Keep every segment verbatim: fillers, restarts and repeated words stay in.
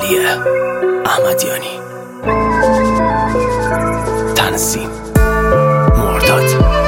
موسیقی احمدیانی، تنظیم مرداد.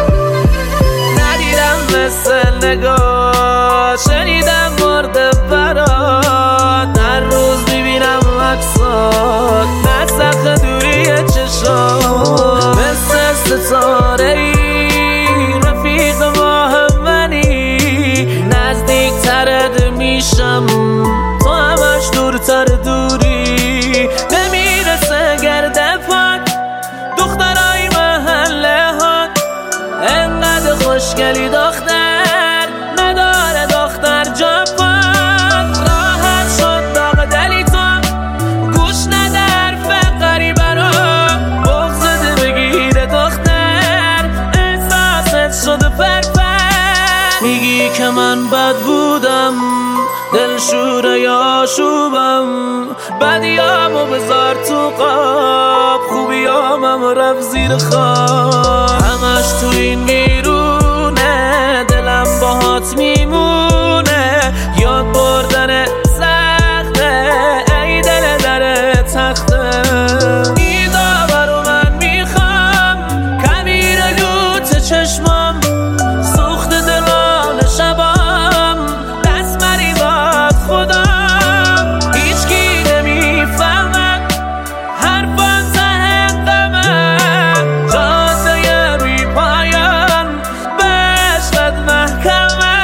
ندیدم مثل نگاه، شنیدم مرده برات، هر روز ببینم عکسات، نسخ دوری چشات، مثل ستاره ای رفیق ماه منی، نزدیک ترد میشم تو همش دورتر دوری، نمیرسه گرده پاک دخترای محله ها، انقدر خوشگلی دختر نداره دختر جاپان، راحت شد داغ دلی تو گوش ندر فقری برا، بغزده بگیره دختر احساست شده فرفر، میگی که من بد بودم دلشوره یا شوبم، بدیامو بذار تو قاب، خوبیامم رفت زیر خواب، همش تو این میرونه دلم باهات میمونه، یاد بردن سخته ای دل در تخته، این داورو من میخوام کبیر لوت چشمام، سوخت دلان شبام دست مری باد خودم، هیچ کی نمیفهمد حرفان ته قمه، جاده بی پایان بشقد محکمه.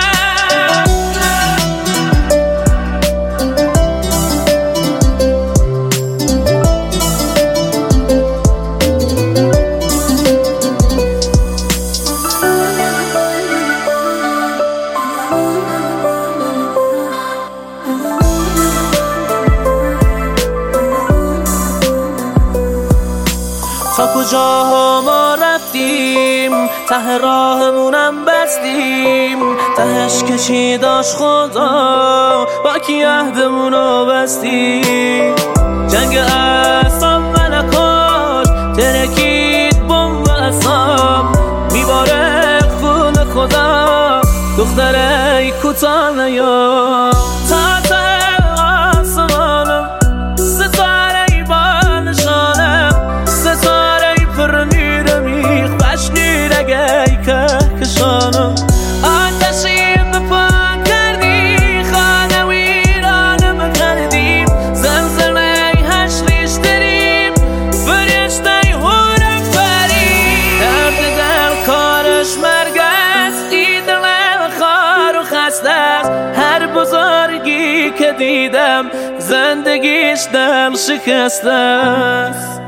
تا کجاها ما رفتیم ته راهمونم بستیم، تهش کشی داشت خدا با کی عهدمونو بستیم، جنگ اعصاب ملکاش ترکید بمب اعصاب، میباره خون خدا دختره کوتاه نیا، تا ته آسمانم ستاره با نشانم، ستاره پر نیره میخ بش نیرگه ای کهکشانم، آتشیم به پا کردی خانه ویرانم کردیم، زلزله هشریش داریم فرشته هورم فریم، درد دل کارش مرگ است، ای دل خار و خسته است، هر بزرگی که دیدم زندگیش دل شکسته است.